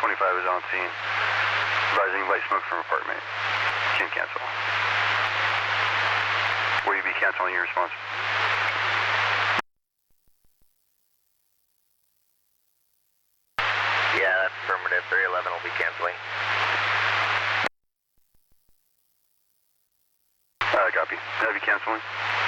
25 is on scene. Advising light smoke from apartment. Can't cancel. Will you be canceling your response? Yeah, that's affirmative. 311 will be canceling. Copy. Have you canceling?